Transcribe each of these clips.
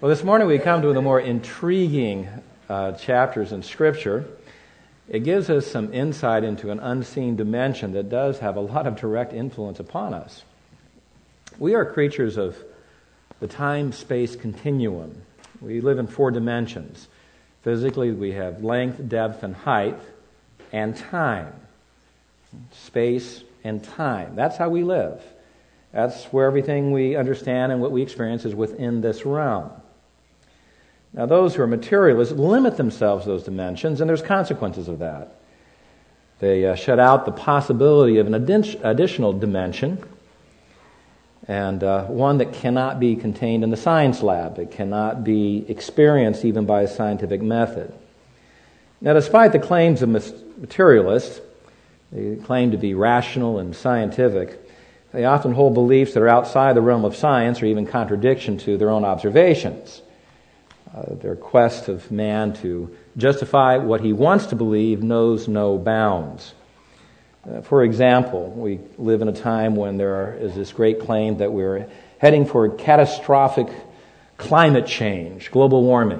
Well, this morning we come to the more intriguing chapters in Scripture. It gives us some insight into an unseen dimension that does have a lot of direct influence upon us. We are creatures of the time-space continuum. We live in 4 dimensions. Physically, we have length, depth, and height, and time. Space and time. That's how we live. That's where everything we understand and what we experience is within this realm. Now, those who are materialists limit themselves to those dimensions, and there's consequences of that. They shut out the possibility of an additional dimension, and one that cannot be contained in the science lab. It cannot be experienced even by a scientific method. Now, despite the claims of materialists, they claim to be rational and scientific, they often hold beliefs that are outside the realm of science or even contradiction to their own observations. Their quest of man to justify what he wants to believe knows no bounds. For example, we live in a time when there is this great claim that we're heading for catastrophic climate change, global warming.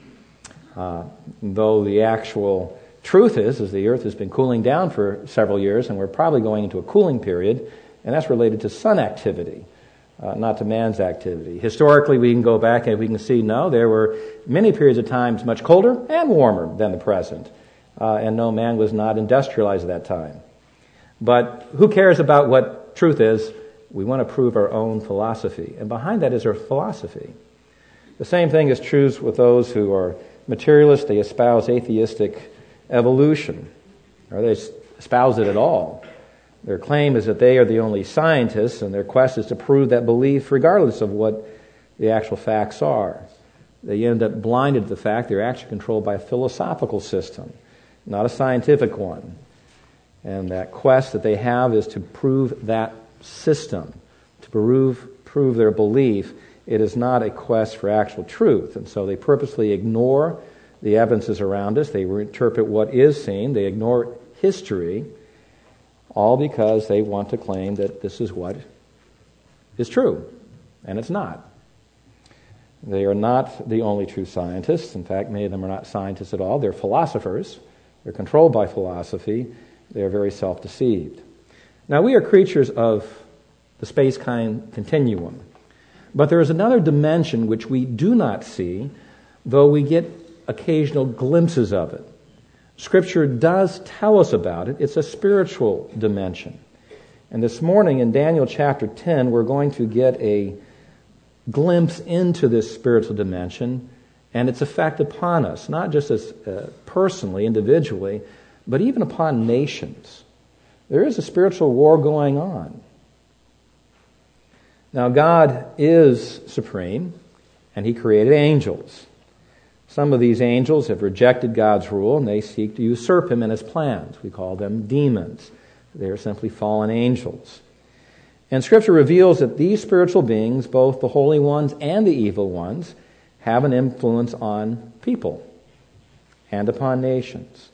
Though the actual truth is the Earth has been cooling down for several years, and we're probably going into a cooling period, and that's related to sun activity. Not to man's activity. Historically, we can go back and we can see, no, there were many periods of times much colder and warmer than the present. And no, man was not industrialized at that time. But who cares about what truth is? We want to prove our own philosophy. And behind that is our philosophy. The same thing is true with those who are materialists. They espouse atheistic evolution. Or they espouse it at all. Their claim is that they are the only scientists, and their quest is to prove that belief regardless of what the actual facts are. They end up blinded to the fact they're actually controlled by a philosophical system, not a scientific one. And that quest that they have is to prove that system, to prove their belief. It is not a quest for actual truth. And so they purposely ignore the evidences around us. They interpret what is seen. They ignore history. All because they want to claim that this is what is true, and it's not. They are not the only true scientists. In fact, many of them are not scientists at all. They're philosophers. They're controlled by philosophy. They're very self-deceived. Now, we are creatures of the space-time continuum, but there is another dimension which we do not see, though we get occasional glimpses of it. Scripture does tell us about it. It's a spiritual dimension. And this morning in Daniel chapter 10, we're going to get a glimpse into this spiritual dimension and its effect upon us, not just as personally, individually, but even upon nations. There is a spiritual war going on. Now, God is supreme, and He created angels. Some of these angels have rejected God's rule, and they seek to usurp Him in His plans. We call them demons. They are simply fallen angels. And Scripture reveals that these spiritual beings, both the holy ones and the evil ones, have an influence on people and upon nations.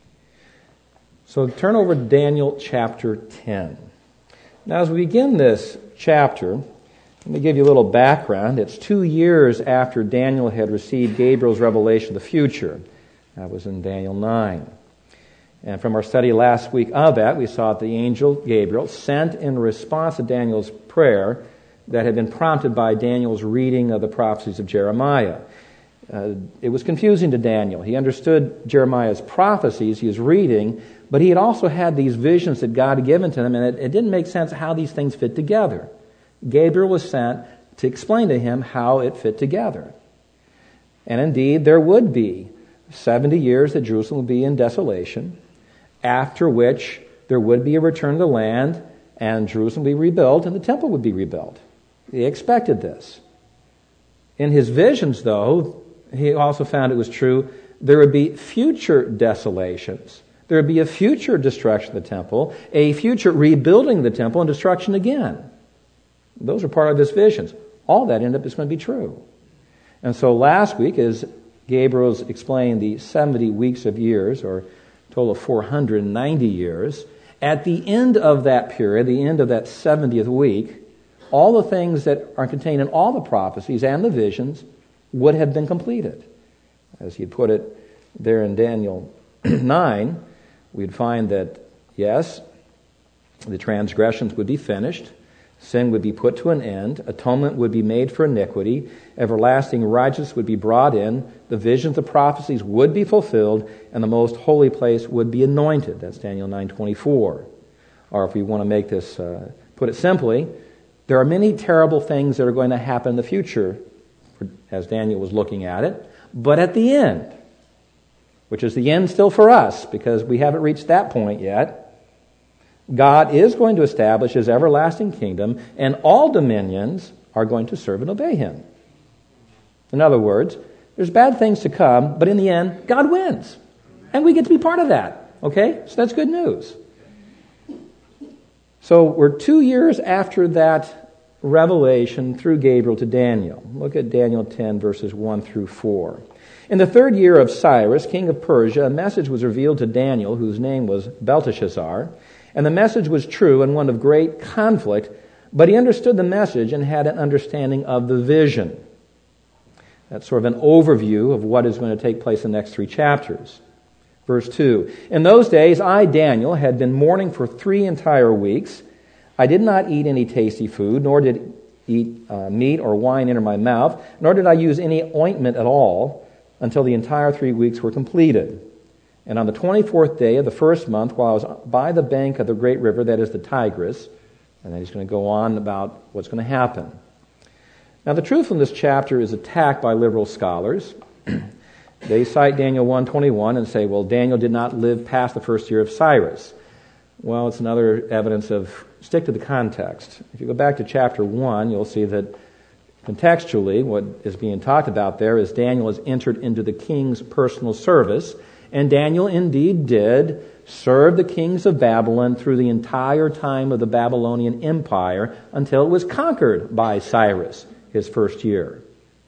So turn over to Daniel chapter 10. Now, as we begin this chapter, let me give you a little background. It's 2 years after Daniel had received Gabriel's revelation of the future. That was in Daniel 9. And from our study last week of that, we saw that the angel Gabriel sent in response to Daniel's prayer that had been prompted by Daniel's reading of the prophecies of Jeremiah. It was confusing to Daniel. He understood Jeremiah's prophecies he was reading, but he had also had these visions that God had given to him, and it didn't make sense how these things fit together. Gabriel was sent to explain to him how it fit together. And indeed, there would be 70 years that Jerusalem would be in desolation, after which there would be a return to the land, and Jerusalem would be rebuilt, and the temple would be rebuilt. He expected this. In his visions, though, he also found it was true, there would be future desolations. There would be a future destruction of the temple, a future rebuilding of the temple, and destruction again. Those are part of his visions. All that ended up is going to be true. And so last week, as Gabriel's explained the 70 weeks of years, or a total of 490 years, at the end of that period, the end of that 70th week, all the things that are contained in all the prophecies and the visions would have been completed. As he put it there in Daniel 9, we'd find that, yes, the transgressions would be finished, sin would be put to an end, atonement would be made for iniquity, everlasting righteousness would be brought in, the visions, the prophecies would be fulfilled, and the most holy place would be anointed. That's Daniel 9:24. Or if we want to make this, put it simply, there are many terrible things that are going to happen in the future, as Daniel was looking at it, but at the end, which is the end still for us, because we haven't reached that point yet, God is going to establish His everlasting kingdom, and all dominions are going to serve and obey Him. In other words, there's bad things to come, but in the end, God wins. And we get to be part of that. Okay? So that's good news. So we're 2 years after that revelation through Gabriel to Daniel. Look at Daniel 10, verses 1 through 4. In the 3rd year of Cyrus, king of Persia, a message was revealed to Daniel, whose name was Belteshazzar. And the message was true and one of great conflict, but he understood the message and had an understanding of the vision. That's sort of an overview of what is going to take place in the next 3 chapters. Verse 2, in those days I, Daniel, had been mourning for 3 entire weeks. I did not eat any tasty food, nor did eat meat or wine enter my mouth, nor did I use any ointment at all until the entire 3 weeks were completed. And on the 24th day of the 1st month, while I was by the bank of the great river, that is the Tigris, and then he's going to go on about what's going to happen. Now, the truth in this chapter is attacked by liberal scholars. They cite Daniel 1:21 and say, well, Daniel did not live past the 1st year of Cyrus. Well, it's another evidence of stick to the context. If you go back to chapter 1, you'll see that contextually what is being talked about there is Daniel has entered into the king's personal service. And Daniel indeed did serve the kings of Babylon through the entire time of the Babylonian Empire until it was conquered by Cyrus, his 1st year.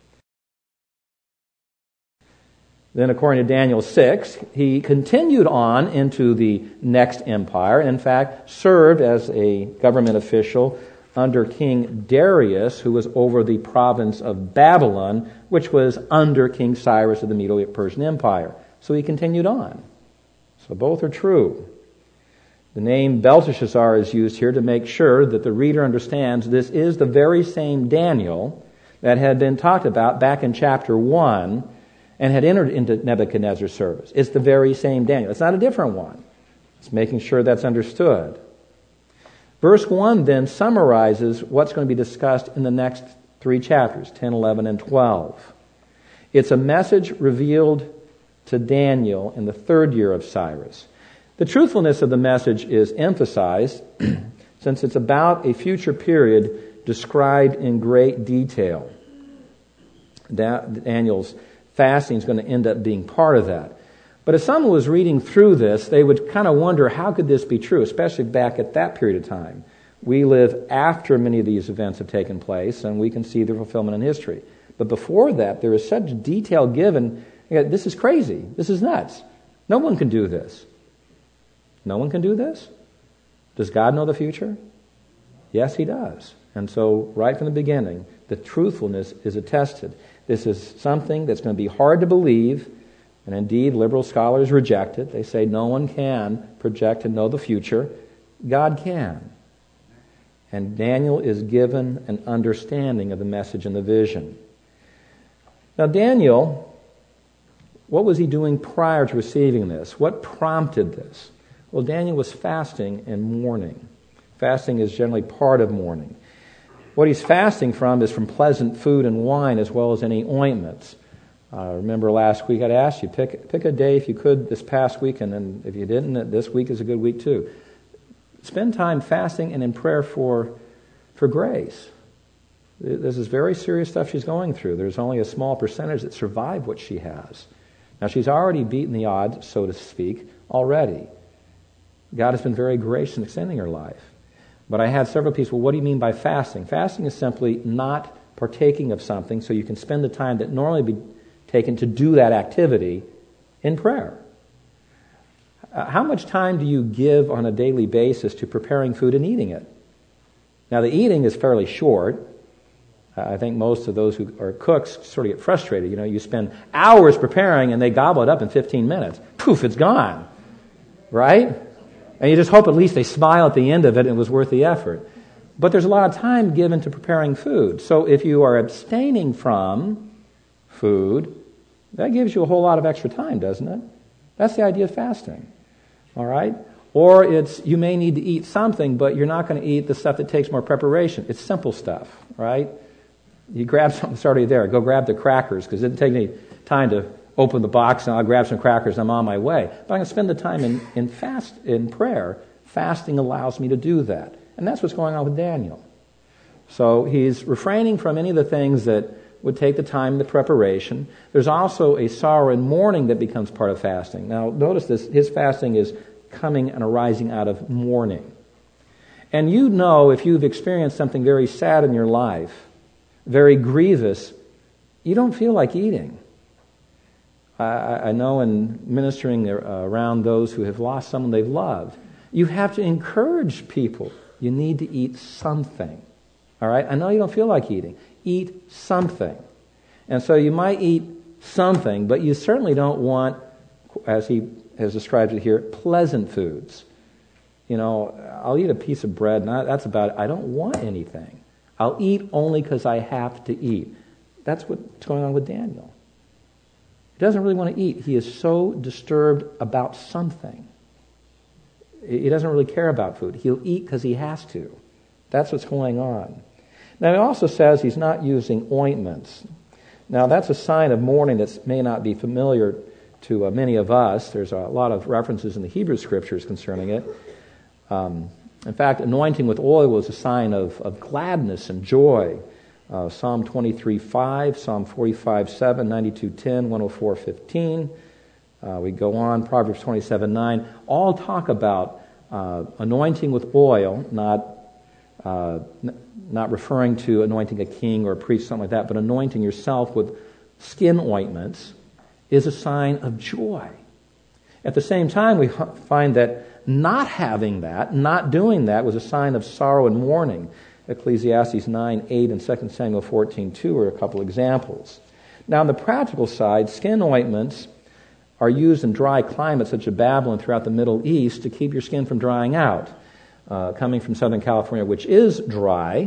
Then, according to Daniel 6, he continued on into the next empire, and in fact served as a government official under King Darius, who was over the province of Babylon, which was under King Cyrus of the Medo-Persian Empire. So he continued on. So both are true. The name Belteshazzar is used here to make sure that the reader understands this is the very same Daniel that had been talked about back in chapter 1 and had entered into Nebuchadnezzar's service. It's the very same Daniel. It's not a different one. It's making sure that's understood. Verse 1 then summarizes what's going to be discussed in the next 3 chapters, 10, 11, and 12. It's a message revealed to Daniel in the 3rd year of Cyrus. The truthfulness of the message is emphasized since it's about a future period described in great detail. Daniel's fasting is going to end up being part of that. But if someone was reading through this, they would kind of wonder, how could this be true, especially back at that period of time? We live after many of these events have taken place, and we can see the fulfillment in history. But before that, there is such detail given. This is crazy. This is nuts. No one can do this. No one can do this? Does God know the future? Yes, He does. And so, right from the beginning, the truthfulness is attested. This is something that's going to be hard to believe, and indeed, liberal scholars reject it. They say no one can project and know the future. God can. And Daniel is given an understanding of the message and the vision. Now, Daniel, what was he doing prior to receiving this? What prompted this? Well, Daniel was fasting and mourning. Fasting is generally part of mourning. What he's fasting from is from pleasant food and wine as well as any ointments. Remember last week I'd asked you, pick a day if you could this past week, and then if you didn't, this week is a good week too. Spend time fasting and in prayer for grace. This is very serious stuff she's going through. There's only a small percentage that survive what she has. Now, she's already beaten the odds, so to speak, already. God has been very gracious in extending her life. But I had several people, well, what do you mean by fasting? Fasting is simply not partaking of something so you can spend the time that normally be taken to do that activity in prayer. How much time do you give on a daily basis to preparing food and eating it? Now, the eating is fairly short. I think most of those who are cooks sort of get frustrated. You spend hours preparing and they gobble it up in 15 minutes. Poof, it's gone. Right? And you just hope at least they smile at the end of it and it was worth the effort. But there's a lot of time given to preparing food. So if you are abstaining from food, that gives you a whole lot of extra time, doesn't it? That's the idea of fasting. All right? Or you may need to eat something, but you're not going to eat the stuff that takes more preparation. It's simple stuff, right? You grab something that's already there. Go grab the crackers, because it didn't take any time to open the box, and I'll grab some crackers and I'm on my way. But I'm going to spend the time in prayer. Fasting allows me to do that. And that's what's going on with Daniel. So he's refraining from any of the things that would take the time, the preparation. There's also a sorrow and mourning that becomes part of fasting. Now, notice this. His fasting is coming and arising out of mourning. And if you've experienced something very sad in your life, very grievous, you don't feel like eating. I know in ministering around those who have lost someone they've loved, you have to encourage people. You need to eat something. All right? I know you don't feel like eating. Eat something. And so you might eat something, but you certainly don't want, as he has described it here, pleasant foods. I'll eat a piece of bread, and that's about it. I don't want anything. I'll eat only because I have to eat. That's what's going on with Daniel. He doesn't really want to eat. He is so disturbed about something. He doesn't really care about food. He'll eat because he has to. That's what's going on. Now, he also says he's not using ointments. Now, that's a sign of mourning that may not be familiar to many of us. There's a lot of references in the Hebrew Scriptures concerning it. In fact, anointing with oil was a sign of gladness and joy. Psalm 23:5, Psalm 45:7, 92:10, 104:15. We go on, Proverbs 27:9. All talk about anointing with oil, not referring to anointing a king or a priest, something like that, but anointing yourself with skin ointments is a sign of joy. At the same time, we find that not having that, not doing that, was a sign of sorrow and mourning. Ecclesiastes 9:8 and 2 Samuel 14:2 are a couple examples. Now, on the practical side, skin ointments are used in dry climates such as Babylon throughout the Middle East to keep your skin from drying out. Coming from Southern California, which is dry,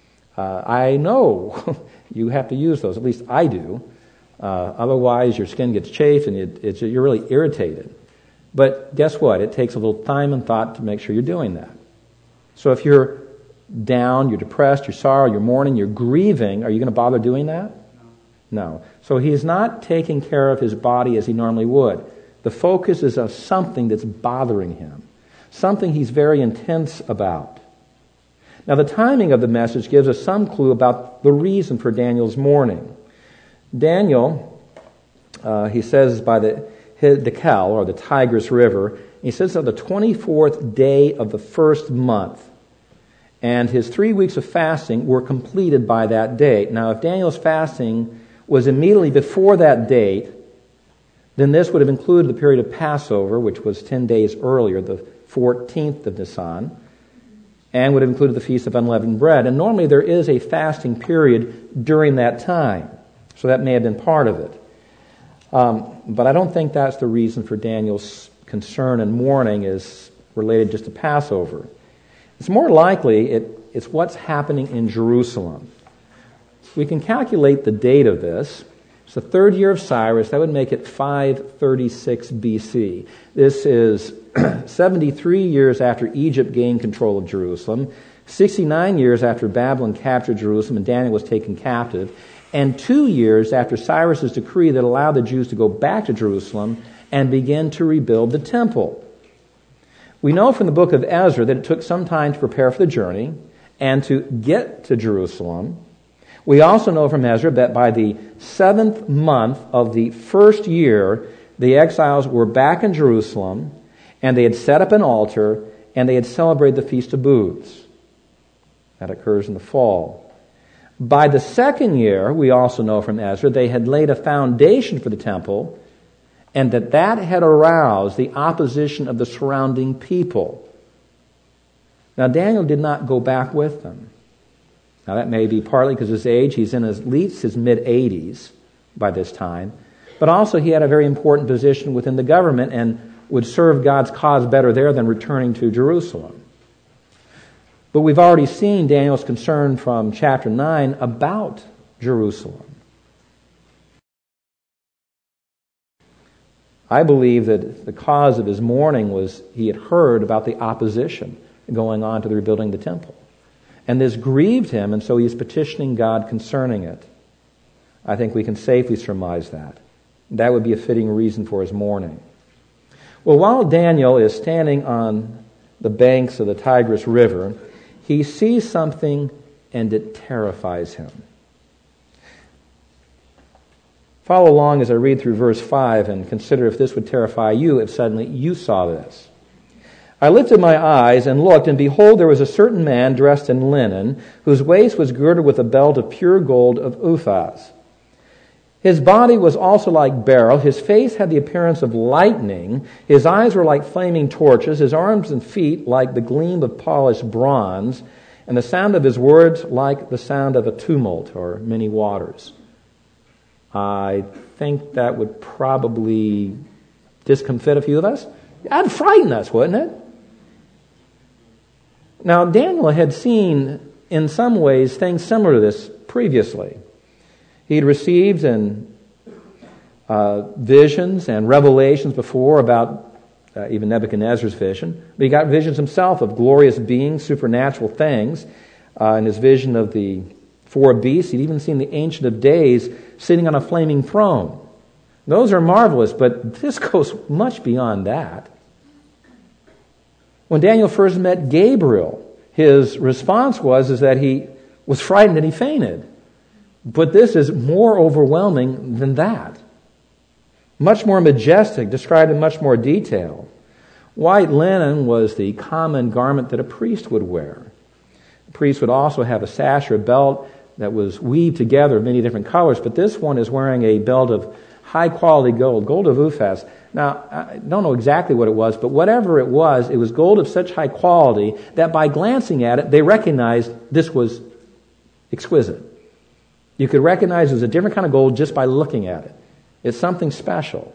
I know you have to use those. At least I do. Otherwise, your skin gets chafed and you're really irritated. But guess what? It takes a little time and thought to make sure you're doing that. So if you're down, you're depressed, you're sorrow, you're mourning, you're grieving, are you going to bother doing that? No. So he's not taking care of his body as he normally would. The focus is on something that's bothering him, something he's very intense about. Now, the timing of the message gives us some clue about the reason for Daniel's mourning. Daniel, he says, by the Kel, or the Tigris River, he says on the 24th day of the first month. And his 3 weeks of fasting were completed by that date. Now, if Daniel's fasting was immediately before that date, then this would have included the period of Passover, which was 10 days earlier, the 14th of Nisan, and would have included the Feast of Unleavened Bread. And normally there is a fasting period during that time, so that may have been part of it. But I don't think that's the reason for Daniel's concern and mourning is related just to Passover. It's more likely it's what's happening in Jerusalem. We can calculate the date of this. It's the third year of Cyrus. That would make it 536 BC. This is 73 years after Egypt gained control of Jerusalem, 69 years after Babylon captured Jerusalem and Daniel was taken captive, and 2 years after Cyrus's decree that allowed the Jews to go back to Jerusalem and begin to rebuild the temple. We know from the book of Ezra that it took some time to prepare for the journey and to get to Jerusalem. We also know from Ezra that by the 7th month of the first year, the exiles were back in Jerusalem, and they had set up an altar, and they had celebrated the Feast of Booths. That occurs in the fall. By the second year, we also know from Ezra, they had laid a foundation for the temple, and that had aroused the opposition of the surrounding people. Now, Daniel did not go back with them. Now that may be partly because of his age. He's in at least his mid-80s by this time. But also he had a very important position within the government and would serve God's cause better there than returning to Jerusalem. But we've already seen Daniel's concern from chapter 9 about Jerusalem. I believe that the cause of his mourning was he had heard about the opposition going on to the rebuilding of the temple. And this grieved him, and so he is petitioning God concerning it. I think we can safely surmise that. That would be a fitting reason for his mourning. Well, while Daniel is standing on the banks of the Tigris River, he sees something and it terrifies him. Follow along as I read through verse 5 and consider if this would terrify you if suddenly you saw this. I lifted my eyes and looked, and behold, there was a certain man dressed in linen, whose waist was girded with a belt of pure gold of Uphaz. His body was also like beryl. His face had the appearance of lightning. His eyes were like flaming torches. His arms and feet like the gleam of polished bronze. And the sound of his words like the sound of a tumult or many waters. I think that would probably discomfit a few of us. That'd frighten us, wouldn't it? Now, Daniel had seen, in some ways, things similar to this previously. He had received visions and revelations before about even Nebuchadnezzar's vision. But he got visions himself of glorious beings, supernatural things. In his vision of the four beasts, he'd even seen the Ancient of Days sitting on a flaming throne. Those are marvelous, but this goes much beyond that. When Daniel first met Gabriel, his response was that he was frightened and he fainted. But this is more overwhelming than that. Much more majestic, described in much more detail. White linen was the common garment that a priest would wear. The priest would also have a sash or a belt that was weaved together of many different colors, but this one is wearing a belt of high-quality gold, gold of Uphaz. Now, I don't know exactly what it was, but whatever it was gold of such high quality that by glancing at it, they recognized this was exquisite. You could recognize it was a different kind of gold just by looking at it. It's something special.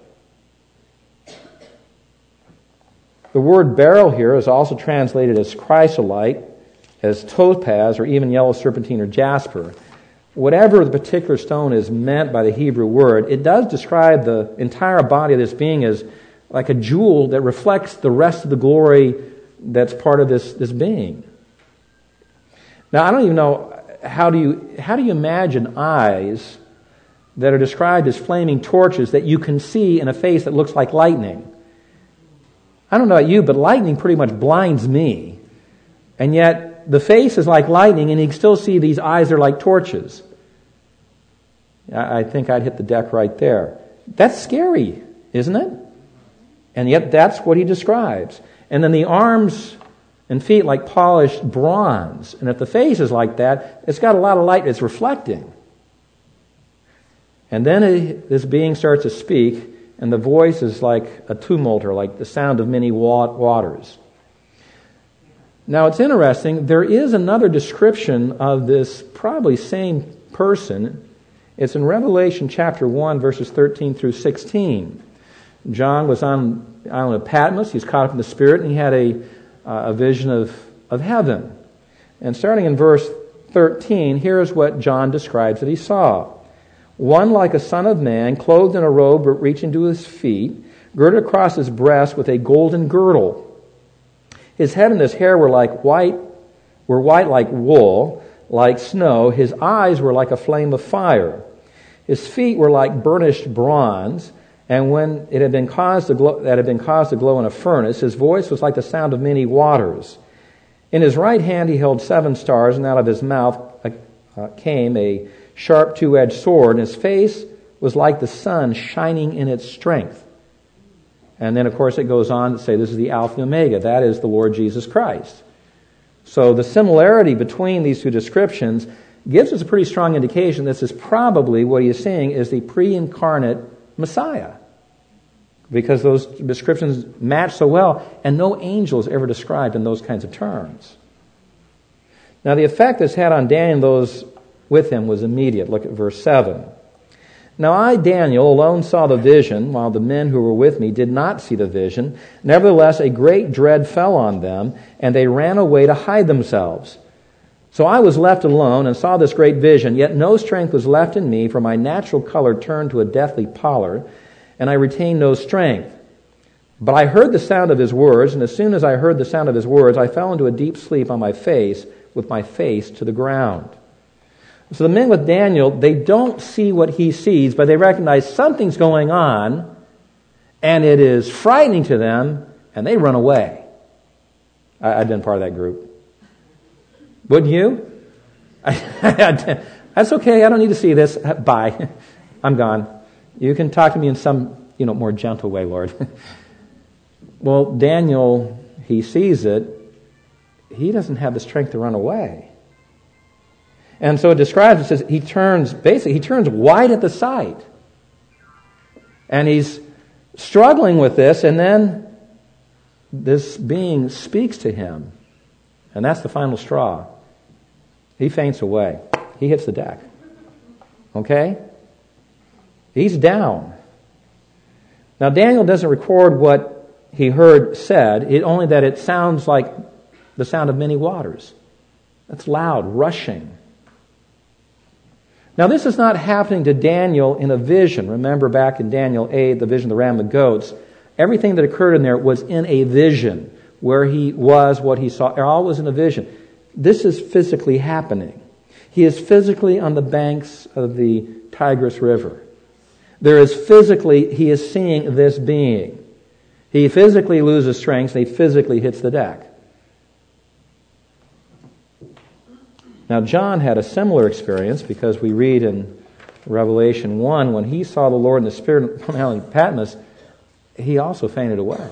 The word beryl here is also translated as chrysolite, as topaz, or even yellow serpentine or jasper. Whatever the particular stone is meant by the Hebrew word, it does describe the entire body of this being as like a jewel that reflects the rest of the glory that's part of this being. Now, I don't even know, how do you imagine eyes that are described as flaming torches that you can see in a face that looks like lightning? I don't know about you, but lightning pretty much blinds me. And yet, the face is like lightning, and you can still see these eyes are like torches. I think I'd hit the deck right there. That's scary, isn't it? And yet that's what he describes. And then the arms and feet like polished bronze. And if the face is like that, it's got a lot of light. It's reflecting. And then this being starts to speak, and the voice is like a tumult, or like the sound of many waters. Now, it's interesting. There is another description of this probably same person. It's in Revelation chapter 1, verses 13 through 16. John was on the island of Patmos. He's caught up in the Spirit, and he had a vision of heaven. And starting in verse 13, here's what John describes that he saw. One like a son of man, clothed in a robe reaching to his feet, girded across his breast with a golden girdle. His head and his hair were white like wool, like snow. His eyes were like a flame of fire. His feet were like burnished bronze, and when it had been caused to glow in a furnace, his voice was like the sound of many waters. In his right hand he held 7 stars, and out of his mouth came a sharp 2-edged sword, and his face was like the sun shining in its strength. And then, of course, it goes on to say this is the Alpha and Omega. That is the Lord Jesus Christ. So the similarity between these two descriptions gives us a pretty strong indication this is probably what he is saying is the pre-incarnate Messiah. Because those descriptions match so well, and no angel is ever described in those kinds of terms. Now the effect this had on Daniel and those with him was immediate. Look at verse 7. Now I, Daniel, alone saw the vision, while the men who were with me did not see the vision. Nevertheless, a great dread fell on them, and they ran away to hide themselves. So I was left alone and saw this great vision, yet no strength was left in me, for my natural color turned to a deathly pallor, and I retained no strength. But I heard the sound of his words, and as soon as I heard the sound of his words, I fell into a deep sleep on my face, with my face to the ground. So the men with Daniel, they don't see what he sees, but they recognize something's going on, and it is frightening to them, and they run away. I've been part of that group. Wouldn't you? That's okay, I don't need to see this. Bye. I'm gone. You can talk to me in some, more gentle way, Lord. Well, Daniel, he sees it. He doesn't have the strength to run away. And so it describes, it says, he turns white at the sight. And he's struggling with this, and then this being speaks to him. And that's the final straw. He faints away. He hits the deck. Okay? He's down. Now, Daniel doesn't record what he heard said, only that it sounds like the sound of many waters. That's loud, rushing. Now, this is not happening to Daniel in a vision. Remember back in Daniel 8, the vision of the ram and the goats. Everything that occurred in there was in a vision, where he was, what he saw. It all was in a vision. This is physically happening. He is physically on the banks of the Tigris River. He is seeing this being. He physically loses strength, and he physically hits the deck. Now, John had a similar experience, because we read in Revelation 1, when he saw the Lord in the Spirit on Mount Patmos, he also fainted away.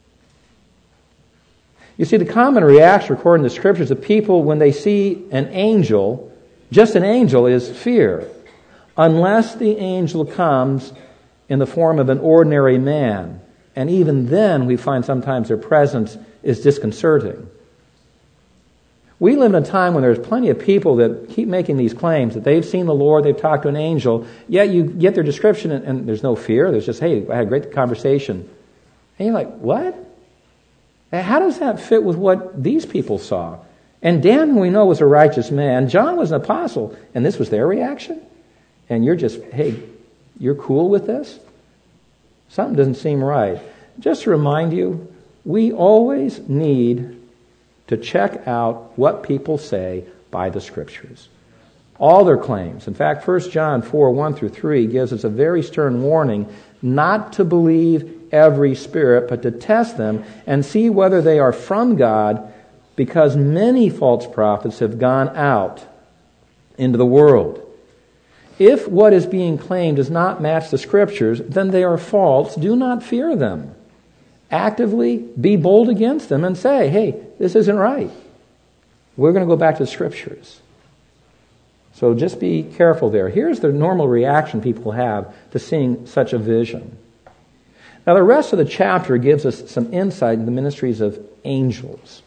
You see, the common reaction recorded in the Scriptures of people when they see an angel, just an angel, is fear, unless the angel comes in the form of an ordinary man. And even then, we find sometimes their presence is disconcerting. We live in a time when there's plenty of people that keep making these claims that they've seen the Lord, they've talked to an angel, yet you get their description and there's no fear. There's just, hey, I had a great conversation. And you're like, what? How does that fit with what these people saw? And Dan, who we know, was a righteous man. John was an apostle, and this was their reaction? And you're just, hey, you're cool with this? Something doesn't seem right. Just to remind you, we always need to check out what people say by the Scriptures. All their claims. In fact, 1 John 4, 1 through 3 gives us a very stern warning not to believe every spirit, but to test them and see whether they are from God, because many false prophets have gone out into the world. If what is being claimed does not match the Scriptures, then they are false. Do not fear them. Actively be bold against them and say, hey, this isn't right. We're going to go back to the Scriptures. So just be careful there. Here's the normal reaction people have to seeing such a vision. Now, the rest of the chapter gives us some insight into the ministries of angels.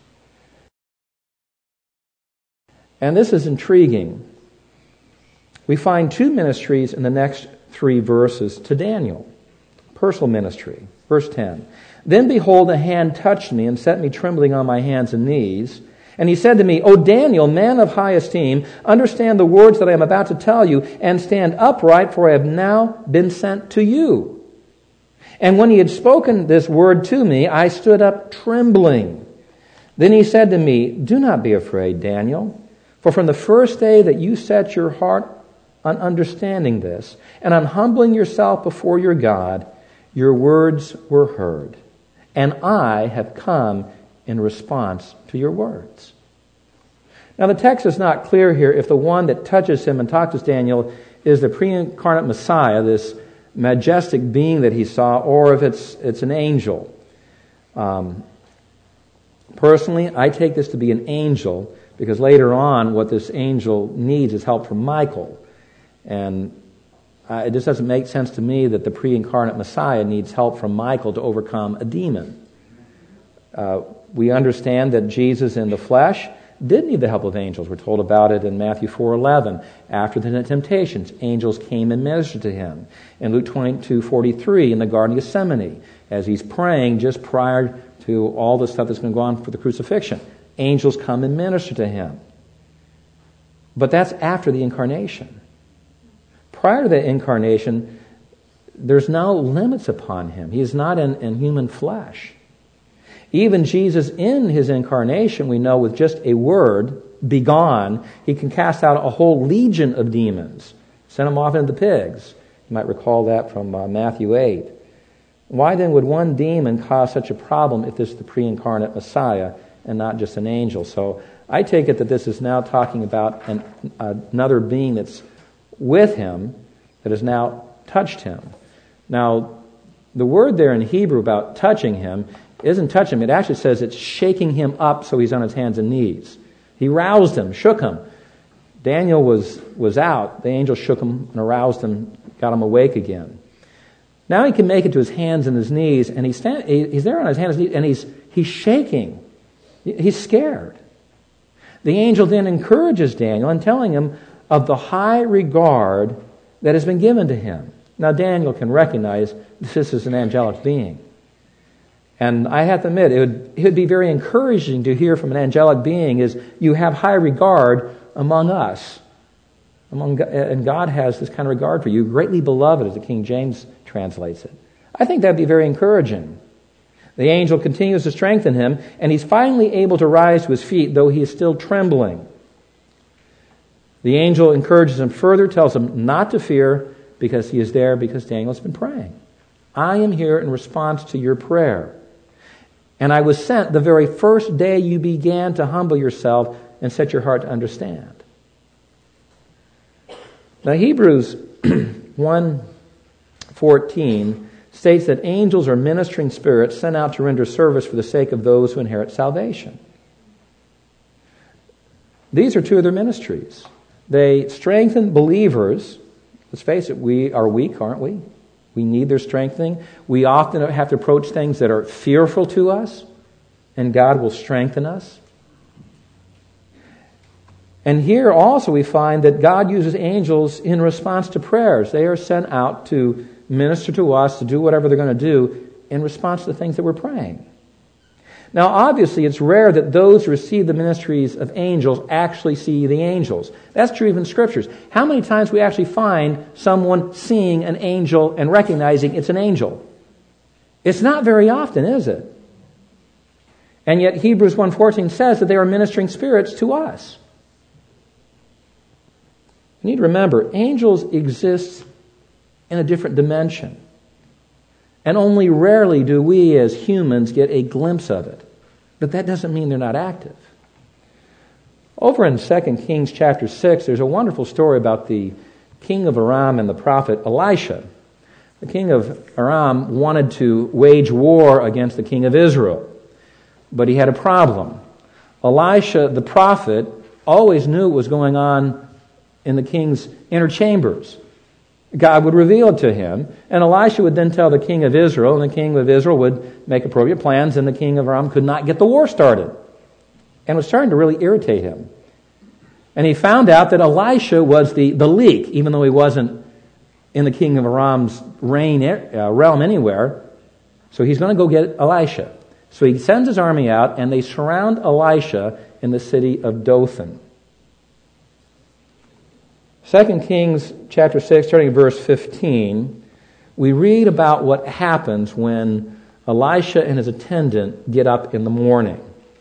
And this is intriguing. We find two ministries in the next 3 verses to Daniel. Personal ministry. Verse 10. Then behold, a hand touched me and set me trembling on my hands and knees. And he said to me, O Daniel, man of high esteem, understand the words that I am about to tell you, and stand upright, for I have now been sent to you. And when he had spoken this word to me, I stood up trembling. Then he said to me, do not be afraid, Daniel, for from the first day that you set your heart on understanding this, and on humbling yourself before your God, your words were heard, and I have come in response to your words. Now the text is not clear here if the one that touches him and talks to Daniel is the pre-incarnate Messiah, this majestic being that he saw, or if it's an angel. Personally, I take this to be an angel, because later on what this angel needs is help from Michael. And it just doesn't make sense to me that the pre-incarnate Messiah needs help from Michael to overcome a demon. We understand that Jesus in the flesh did need the help of angels. We're told about it in Matthew 4:11. After the temptations, angels came and ministered to him. In Luke 22:43, in the Garden of Gethsemane, as he's praying just prior to all the stuff that's going to go on for the crucifixion, angels come and minister to him. But that's after the incarnation. Prior to the incarnation, there's no limits upon him. He is not in human flesh. Even Jesus in his incarnation, we know with just a word, be gone, he can cast out a whole legion of demons, send them off into the pigs. You might recall that from Matthew 8. Why then would one demon cause such a problem if this is the pre-incarnate Messiah and not just an angel? So I take it that this is now talking about another being that's with him that has now touched him. Now, the word there in Hebrew about touching him isn't touching him. It actually says it's shaking him up so he's on his hands and knees. He roused him, shook him. Daniel was out. The angel shook him and aroused him, got him awake again. Now he can make it to his hands and his knees, and he's there on his hands and knees, and he's shaking. He's scared. The angel then encourages Daniel and telling him of the high regard that has been given to him. Now Daniel can recognize this is an angelic being. And I have to admit, it would be very encouraging to hear from an angelic being is, you have high regard among us. And God has this kind of regard for you, greatly beloved, as the King James translates it. I think that would be very encouraging. The angel continues to strengthen him, and he's finally able to rise to his feet, though he is still trembling. The angel encourages him further, tells him not to fear, because he is there because Daniel's been praying. I am here in response to your prayer. And I was sent the very first day you began to humble yourself and set your heart to understand. Now Hebrews 1:14 states that angels are ministering spirits sent out to render service for the sake of those who inherit salvation. These are two of their ministries. They strengthen believers. Let's face it, we are weak, aren't we? We need their strengthening. We often have to approach things that are fearful to us, and God will strengthen us. And here also we find that God uses angels in response to prayers. They are sent out to minister to us, to do whatever they're going to do in response to the things that we're praying. Now, obviously, it's rare that those who receive the ministries of angels actually see the angels. That's true even in Scriptures. How many times we actually find someone seeing an angel and recognizing it's an angel? It's not very often, is it? And yet Hebrews 1:14 says that they are ministering spirits to us. You need to remember, angels exist in a different dimension. And only rarely do we as humans get a glimpse of it. But that doesn't mean they're not active. Over in 2 Kings chapter 6, there's a wonderful story about the king of Aram and the prophet Elisha. The king of Aram wanted to wage war against the king of Israel. But he had a problem. Elisha, the prophet, always knew what was going on in the king's inner chambers. God would reveal it to him, and Elisha would then tell the king of Israel, and the king of Israel would make appropriate plans, and the king of Aram could not get the war started. And it was starting to really irritate him. And he found out that Elisha was the leak, even though he wasn't in the king of Aram's realm anywhere. So he's going to go get Elisha. So he sends his army out, and they surround Elisha in the city of Dothan. 2 Kings chapter 6, starting at verse 15, we read about what happens when Elisha and his attendant get up in the morning.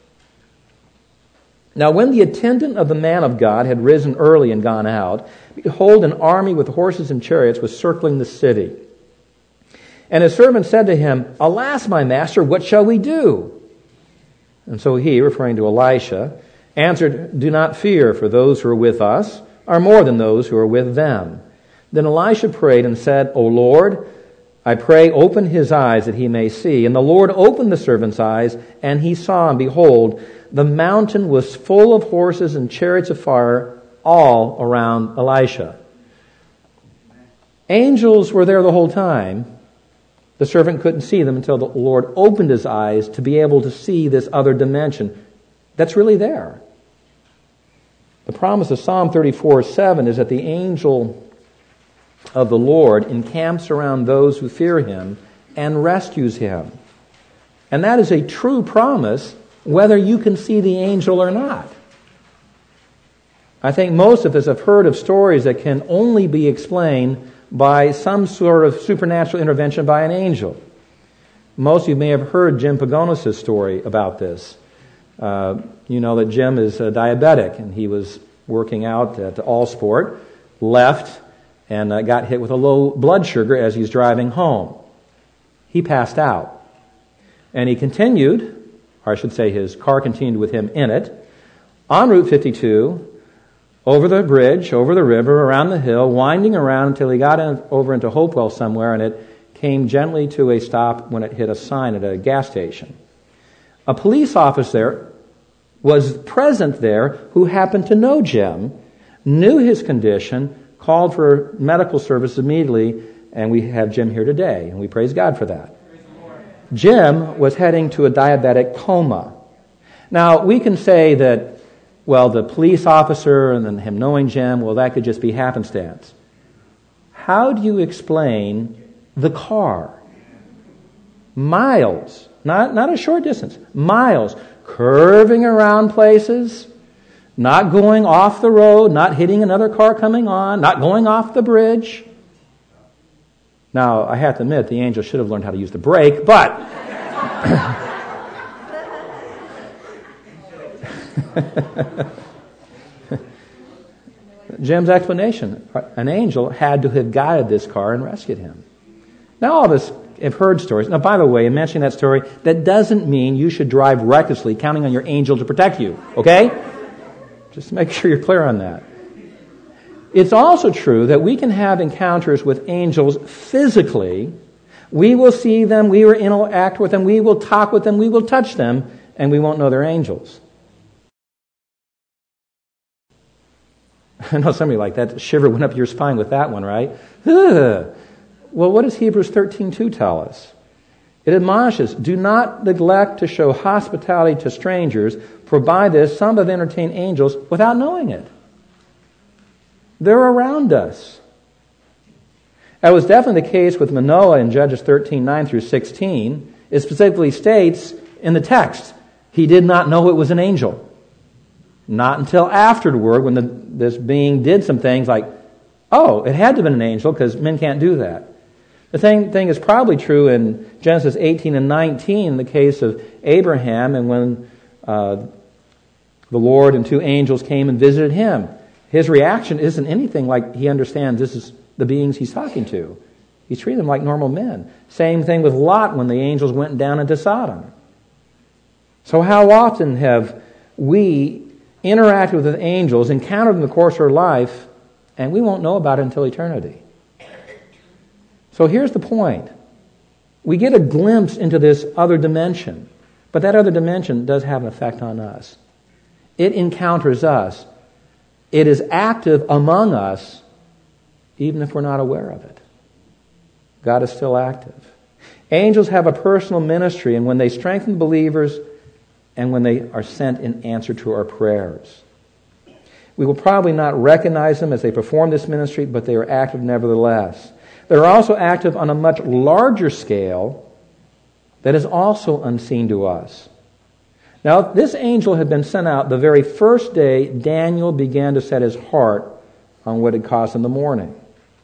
Now when the attendant of the man of God had risen early and gone out, behold, an army with horses and chariots was circling the city. And his servant said to him, Alas, my master, what shall we do? And so he, referring to Elisha, answered, Do not fear, for those who are with us are more than those who are with them. Then Elisha prayed and said, O Lord, I pray, open his eyes that he may see. And the Lord opened the servant's eyes, and he saw, and behold, the mountain was full of horses and chariots of fire all around Elisha. Angels were there the whole time. The servant couldn't see them until the Lord opened his eyes to be able to see this other dimension that's really there. The promise of Psalm 34:7 is that the angel of the Lord encamps around those who fear him and rescues him. And that is a true promise whether you can see the angel or not. I think most of us have heard of stories that can only be explained by some sort of supernatural intervention by an angel. Most of you may have heard Jim Pagonis' story about this. You know that Jim is a diabetic, and he was working out at All Sport, left, and got hit with a low blood sugar as he's driving home. He passed out. And he continued, or I should say his car continued with him in it, on Route 52, over the bridge, over the river, around the hill, winding around until he got over into Hopewell somewhere, and it came gently to a stop when it hit a sign at a gas station. A police officer was present there who happened to know Jim, knew his condition, called for medical service immediately, and we have Jim here today, and we praise God for that. Jim was heading to a diabetic coma. Now, we can say that, well, the police officer and then him knowing Jim, well, that could just be happenstance. How do you explain the car? Miles, not a short distance, miles, curving around places, not going off the road, not hitting another car coming on, not going off the bridge. Now, I have to admit, the angel should have learned how to use the brake, but Jim's explanation, an angel had to have guided this car and rescued him. Now, all of us have heard stories. Now, by the way, in mentioning that story, that doesn't mean you should drive recklessly, counting on your angel to protect you, okay? Just make sure you're clear on that. It's also true that we can have encounters with angels physically. We will see them, we will interact with them, we will talk with them, we will touch them, and we won't know they're angels. I know somebody like that shiver went up your spine with that one, right? Ugh. Well, what does Hebrews 13:2 tell us? It admonishes, do not neglect to show hospitality to strangers, for by this some have entertained angels without knowing it. They're around us. That was definitely the case with Manoah in Judges 13:9 through 16. It specifically states in the text, he did not know it was an angel. Not until afterward when this being did some things like, oh, it had to have been an angel because men can't do that. The same thing is probably true in Genesis 18 and 19 in the case of Abraham and when the Lord and two angels came and visited him. His reaction isn't anything like he understands this is the beings he's talking to. He's treating them like normal men. Same thing with Lot when the angels went down into Sodom. So how often have we interacted with the angels, encountered in the course of our life, and we won't know about it until eternity? So here's the point. We get a glimpse into this other dimension, but that other dimension does have an effect on us. It encounters us. It is active among us, even if we're not aware of it. God is still active. Angels have a personal ministry, and when they strengthen believers and when they are sent in answer to our prayers. We will probably not recognize them as they perform this ministry, but they are active nevertheless. They're also active on a much larger scale that is also unseen to us. Now, this angel had been sent out the very first day Daniel began to set his heart on what had caused him the mourning.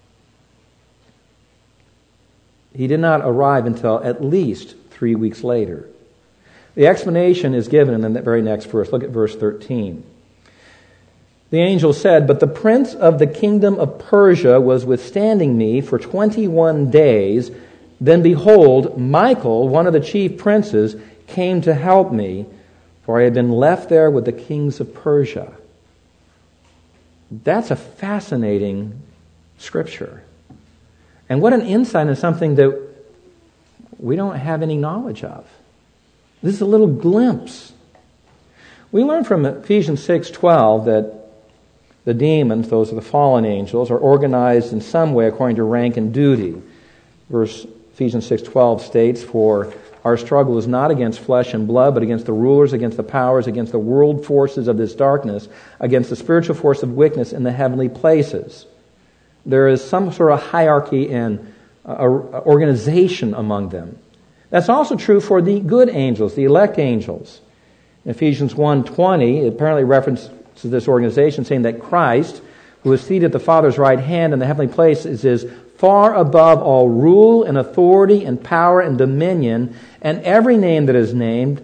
He did not arrive until at least 3 weeks later. The explanation is given in the very next verse. Look at verse 13. The angel said, "But the prince of the kingdom of Persia was withstanding me for 21 days. Then behold, Michael, one of the chief princes, came to help me, for I had been left there with the kings of Persia." That's a fascinating scripture. And what an insight into something that we don't have any knowledge of. This is a little glimpse. We learn from Ephesians 6:12 that the demons, those are the fallen angels, are organized in some way according to rank and duty. Verse Ephesians 6:12 states, "For our struggle is not against flesh and blood, but against the rulers, against the powers, against the world forces of this darkness, against the spiritual force of wickedness in the heavenly places." There is some sort of hierarchy and organization among them. That's also true for the good angels, the elect angels. In Ephesians 1:20, it apparently references this organization, saying that Christ, who is seated at the Father's right hand in the heavenly places, is far above all rule and authority and power and dominion and every name that is named,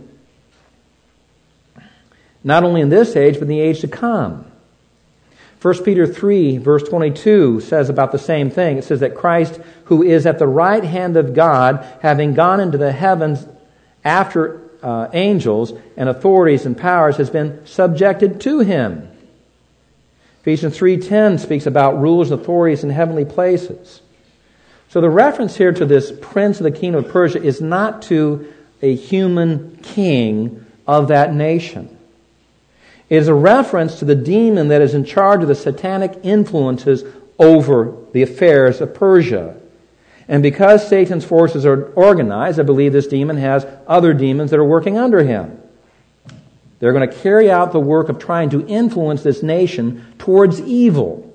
not only in this age, but in the age to come. 1 Peter 3, verse 22 says about the same thing. It says that Christ, who is at the right hand of God, having gone into the heavens after angels and authorities and powers, has been subjected to him. Ephesians 3:10 speaks about rulers and authorities in heavenly places. So the reference here to this prince of the kingdom of Persia is not to a human king of that nation. It is a reference to the demon that is in charge of the satanic influences over the affairs of Persia. And because Satan's forces are organized, I believe this demon has other demons that are working under him. They're going to carry out the work of trying to influence this nation towards evil.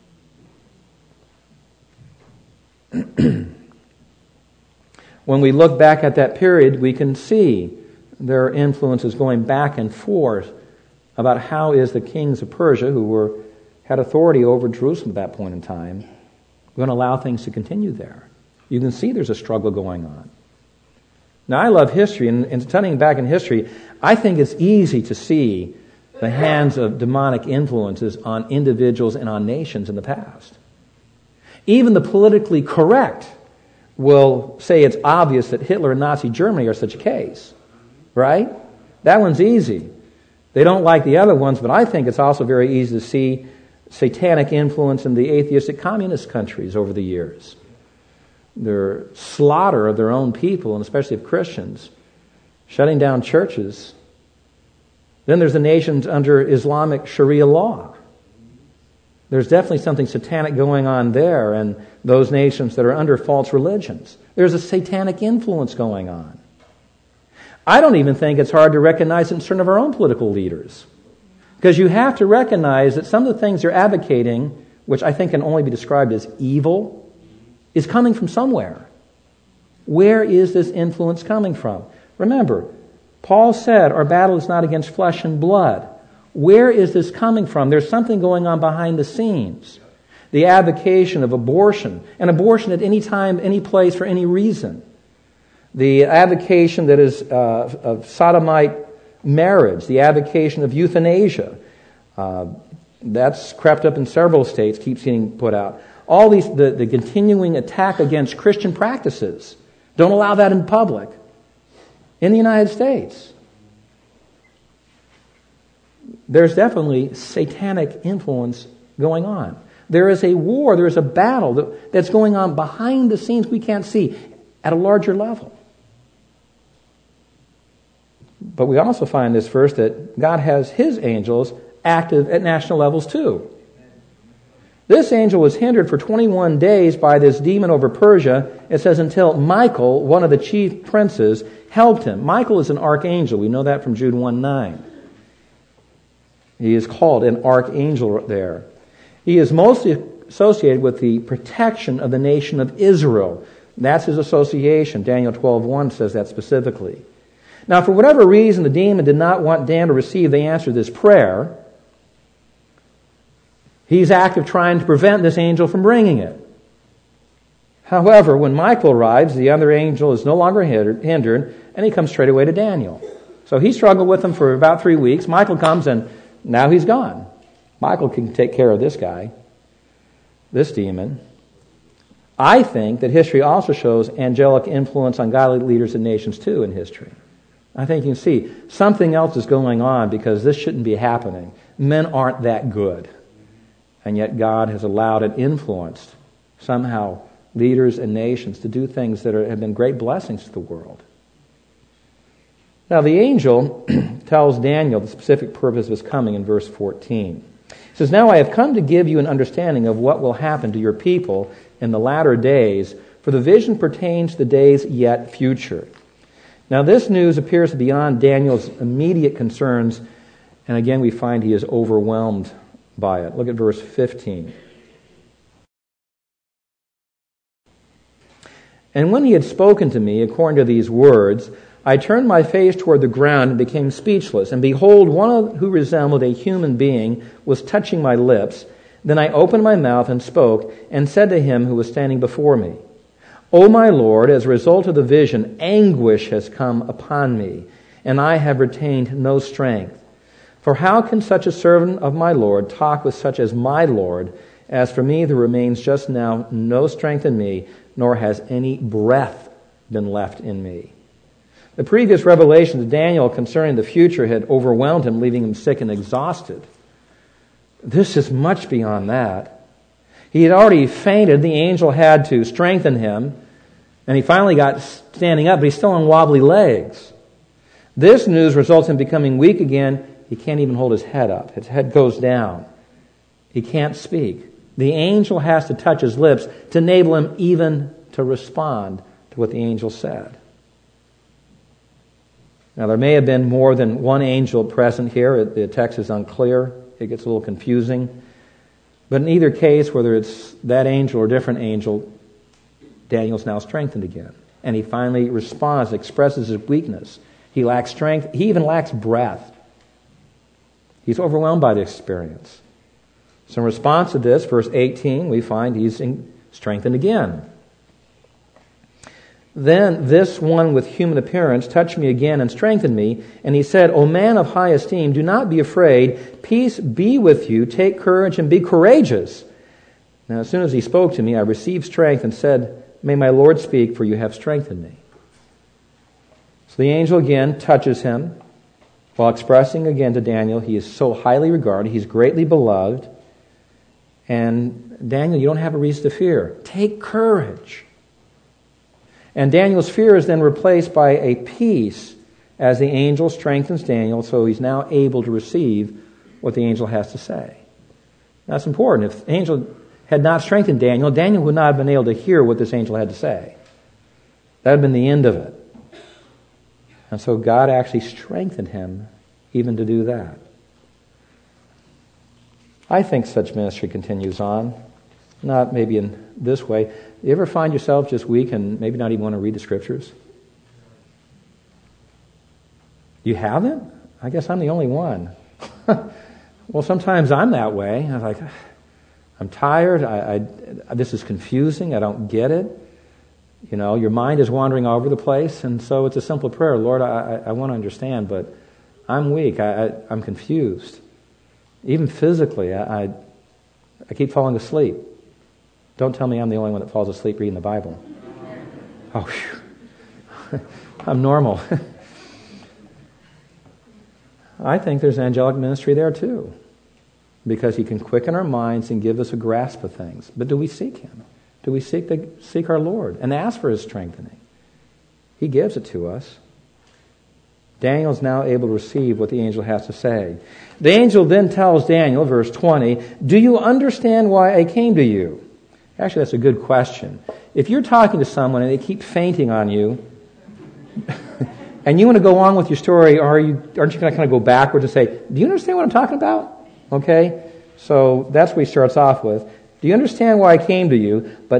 When we look back at that period, we can see there are influences going back and forth about how is the kings of Persia, who had authority over Jerusalem at that point in time, going to allow things to continue there. You can see there's a struggle going on. Now, I love history, and studying back in history, I think it's easy to see the hands of demonic influences on individuals and on nations in the past. Even the politically correct will say it's obvious that Hitler and Nazi Germany are such a case, right? That one's easy. They don't like the other ones, but I think it's also very easy to see satanic influence in the atheistic communist countries over the years. Their slaughter of their own people, and especially of Christians, shutting down churches. Then there's the nations under Islamic Sharia law. There's definitely something satanic going on there, and those nations that are under false religions. There's a satanic influence going on. I don't even think it's hard to recognize it in certain of our own political leaders. Because you have to recognize that some of the things they're advocating, which I think can only be described as evil, is coming from somewhere. Where is this influence coming from? Remember, Paul said our battle is not against flesh and blood. Where is this coming from? There's something going on behind the scenes. The advocation of abortion, and abortion at any time, any place, for any reason. The advocation that is of sodomite marriage, the advocation of euthanasia. That's crept up in several states, keeps getting put out. All these, the continuing attack against Christian practices. Don't allow that in public. In the United States. There's definitely satanic influence going on. There is a war, there is a battle that's going on behind the scenes we can't see at a larger level. But we also find this verse that God has His angels active at national levels too. This angel was hindered for 21 days by this demon over Persia. It says until Michael, one of the chief princes, helped him. Michael is an archangel. We know that from Jude 1:9. He is called an archangel there. He is mostly associated with the protection of the nation of Israel. That's his association. Daniel 12:1 says that specifically. Now, for whatever reason, the demon did not want Dan to receive the answer to this prayer. He's active trying to prevent this angel from bringing it. However, when Michael arrives, the other angel is no longer hindered, and he comes straight away to Daniel. So he struggled with him for about 3 weeks. Michael comes, and now he's gone. Michael can take care of this guy, this demon. I think that history also shows angelic influence on godly leaders and nations too in history. I think you can see something else is going on because this shouldn't be happening. Men aren't that good. And yet God has allowed and influenced somehow leaders and nations to do things that have been great blessings to the world. Now the angel tells Daniel the specific purpose of his coming in verse 14. He says, "Now I have come to give you an understanding of what will happen to your people in the latter days, for the vision pertains to the days yet future. Now this news appears beyond Daniel's immediate concerns, and again we find he is overwhelmed by it. Look at verse 15. And when he had spoken to me according to these words, I turned my face toward the ground and became speechless. And behold, one who resembled a human being was touching my lips. Then I opened my mouth and spoke, and said to him who was standing before me, O my Lord, as a result of the vision, anguish has come upon me, and I have retained no strength. For how can such a servant of my Lord talk with such as my Lord? As for me, there remains just now no strength in me, nor has any breath been left in me. The previous revelation to Daniel concerning the future had overwhelmed him, leaving him sick and exhausted. This is much beyond that. He had already fainted. The angel had to strengthen him, and he finally got standing up, but he's still on wobbly legs. This news results in becoming weak again. He can't even hold his head up. His head goes down. He can't speak. The angel has to touch his lips to enable him even to respond to what the angel said. Now, there may have been more than one angel present here. The text is unclear. It gets a little confusing. But in either case, whether it's that angel or a different angel, Daniel's now strengthened again. And he finally responds, expresses his weakness. He lacks strength. He even lacks breath. He's overwhelmed by the experience. So in response to this, verse 18, we find he's strengthened again. Then this one with human appearance touched me again and strengthened me, and he said, O man of high esteem, do not be afraid. Peace be with you. Take courage and be courageous. Now as soon as he spoke to me, I received strength and said, May my Lord speak, for you have strengthened me. So the angel again touches him, while expressing again to Daniel, he is so highly regarded, he's greatly beloved, and Daniel, you don't have a reason to fear. Take courage. And Daniel's fear is then replaced by a peace as the angel strengthens Daniel, so he's now able to receive what the angel has to say. That's important. If the angel had not strengthened Daniel, Daniel would not have been able to hear what this angel had to say. That would have been the end of it. And so God actually strengthened him even to do that. I think such ministry continues on. Not maybe in this way. You ever find yourself just weak and maybe not even want to read the Scriptures? You haven't? I guess I'm the only one. Well, sometimes I'm that way. I'm like, I'm tired. This is confusing. I don't get it. You know, your mind is wandering all over the place, and so it's a simple prayer. Lord, I want to understand, but I'm weak. I'm confused. Even physically, I keep falling asleep. Don't tell me I'm the only one that falls asleep reading the Bible. Oh, phew. I'm normal. I think there's angelic ministry there too, because he can quicken our minds and give us a grasp of things. But do we seek him? Do we seek our Lord and ask for his strengthening? He gives it to us. Daniel's now able to receive what the angel has to say. The angel then tells Daniel, verse 20, do you understand why I came to you? Actually, that's a good question. If you're talking to someone and they keep fainting on you, and you want to go on with your story, aren't you going to kind of go backwards and say, do you understand what I'm talking about? Okay? So that's what he starts off with. Do you understand why I came to you? But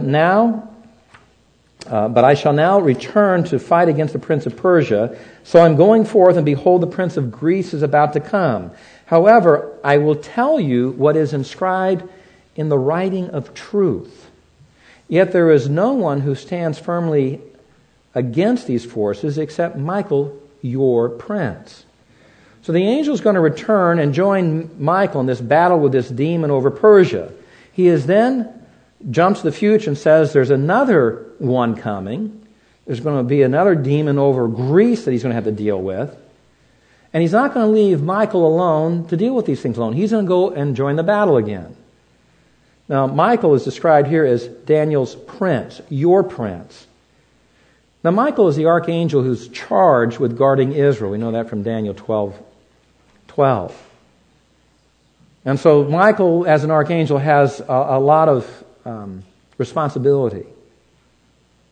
I shall now return to fight against the prince of Persia. So I'm going forth, and behold, the prince of Greece is about to come. However, I will tell you what is inscribed in the writing of truth. Yet there is no one who stands firmly against these forces except Michael, your prince. So the angel is going to return and join Michael in this battle with this demon over Persia. He is then jumps to the future and says there's another one coming. There's going to be another demon over Greece that he's going to have to deal with. And he's not going to leave Michael alone to deal with these things alone. He's going to go and join the battle again. Now, Michael is described here as Daniel's prince, your prince. Now, Michael is the archangel who's charged with guarding Israel. We know that from Daniel 12:12. And so Michael, as an archangel, has a lot of responsibility.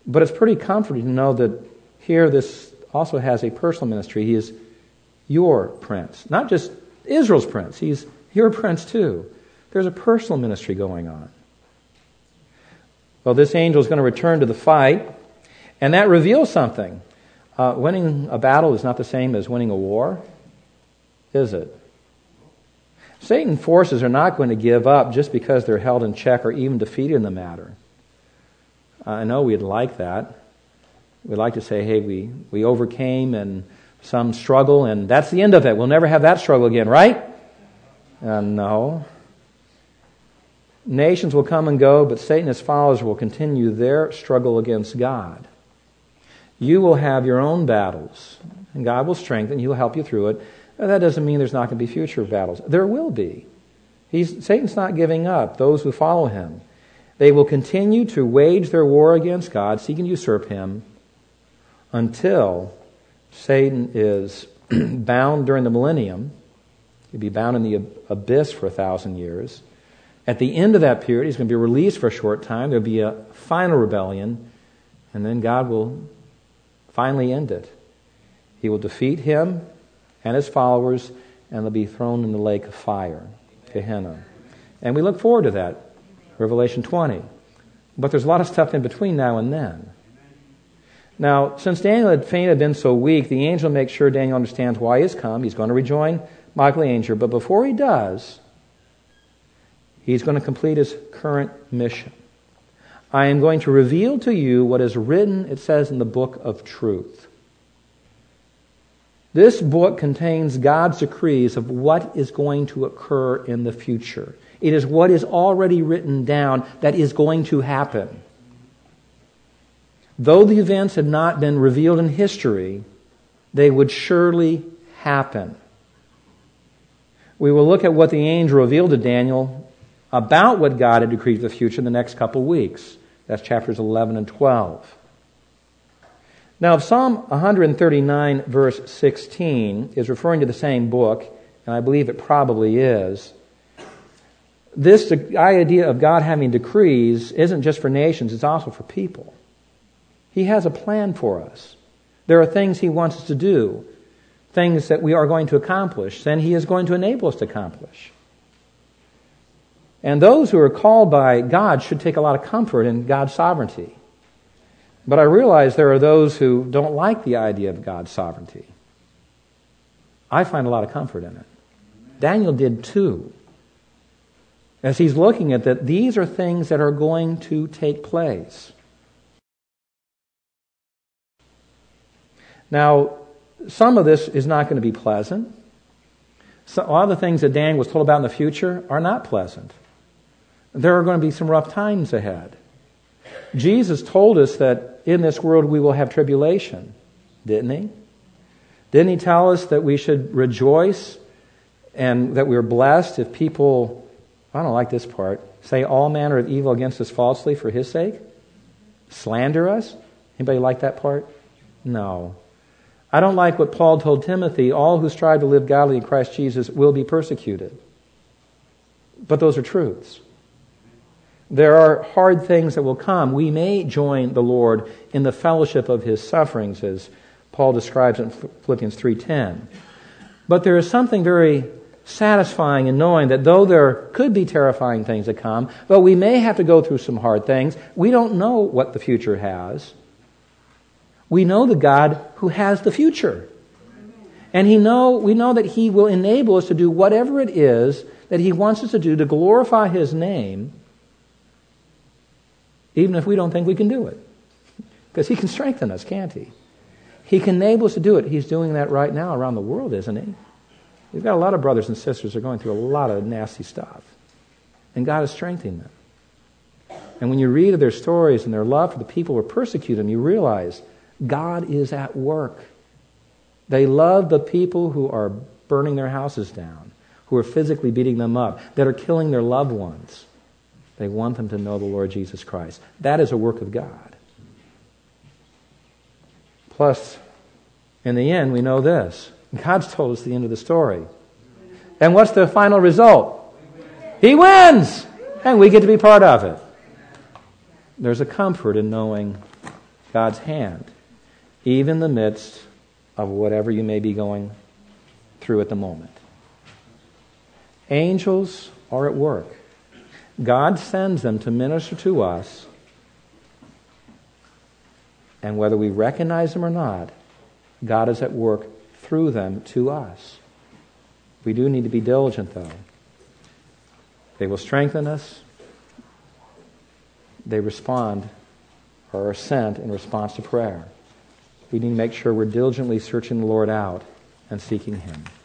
But it's pretty comforting to know that here this also has a personal ministry. He is your prince. Not just Israel's prince. He's your prince too. There's a personal ministry going on. Well, this angel is going to return to the fight, and that reveals something. Winning a battle is not the same as winning a war, is it? Satan's forces are not going to give up just because they're held in check or even defeated in the matter. I know we'd like that. We'd like to say, hey, we overcame in some struggle, and that's the end of it. We'll never have that struggle again, right? No. Nations will come and go, but Satan and his followers will continue their struggle against God. You will have your own battles, and God will strengthen you. He'll help you through it. That doesn't mean there's not going to be future battles. There will be. Satan's not giving up those who follow him. They will continue to wage their war against God, seeking to usurp him, until Satan is bound during the millennium. He'll be bound in the abyss for 1,000 years. At the end of that period, he's going to be released for a short time. There'll be a final rebellion, and then God will finally end it. He will defeat him and his followers, and they'll be thrown in the lake of fire, Gehenna. And we look forward to that, Revelation 20. But there's a lot of stuff in between now and then. Now, since Daniel had fainted, been so weak, the angel makes sure Daniel understands why he's come. He's going to rejoin Michael the angel, but before he does, he's going to complete his current mission. I am going to reveal to you what is written, it says, in the book of truth. This book contains God's decrees of what is going to occur in the future. It is what is already written down that is going to happen. Though the events had not been revealed in history, they would surely happen. We will look at what the angel revealed to Daniel about what God had decreed for the future in the next couple of weeks. That's chapters 11 and 12. Now, if Psalm 139, verse 16, is referring to the same book, and I believe it probably is, this idea of God having decrees isn't just for nations, it's also for people. He has a plan for us. There are things He wants us to do, things that we are going to accomplish, and He is going to enable us to accomplish. And those who are called by God should take a lot of comfort in God's sovereignty. But I realize there are those who don't like the idea of God's sovereignty. I find a lot of comfort in it. Daniel did too. As he's looking at that, these are things that are going to take place. Now, some of this is not going to be pleasant. So a lot of the things that Daniel was told about in the future are not pleasant. There are going to be some rough times ahead. Jesus told us that in this world we will have tribulation, didn't He? Didn't He tell us that we should rejoice and that we're blessed if people, I don't like this part, say all manner of evil against us falsely for His sake? Slander us? Anybody like that part? No. I don't like what Paul told Timothy, all who strive to live godly in Christ Jesus will be persecuted. But those are truths. There are hard things that will come. We may join the Lord in the fellowship of His sufferings, as Paul describes in Philippians 3:10. But there is something very satisfying in knowing that though there could be terrifying things that come, though we may have to go through some hard things, we don't know what the future has. We know the God who has the future. And we know that He will enable us to do whatever it is that He wants us to do to glorify His name, even if we don't think we can do it. Because He can strengthen us, can't He? He can enable us to do it. He's doing that right now around the world, isn't He? We've got a lot of brothers and sisters who are going through a lot of nasty stuff. And God is strengthening them. And when you read of their stories and their love for the people who are persecuting them, you realize God is at work. They love the people who are burning their houses down, who are physically beating them up, that are killing their loved ones. They want them to know the Lord Jesus Christ. That is a work of God. Plus, in the end, we know this. God's told us the end of the story. And what's the final result? He wins! And we get to be part of it. There's a comfort in knowing God's hand, even in the midst of whatever you may be going through at the moment. Angels are at work. God sends them to minister to us, and whether we recognize them or not, God is at work through them to us. We do need to be diligent, though. They will strengthen us. They respond or are sent in response to prayer. We need to make sure we're diligently searching the Lord out and seeking Him.